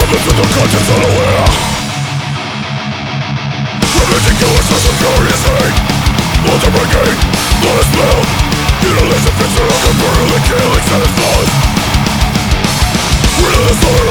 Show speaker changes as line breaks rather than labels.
Listen to conscience unaware. Preventing killers for some curious hate. Blood to brigade, blood is spilled. Mutilation fits around and brutally killing satisfies. Rid of the slaughter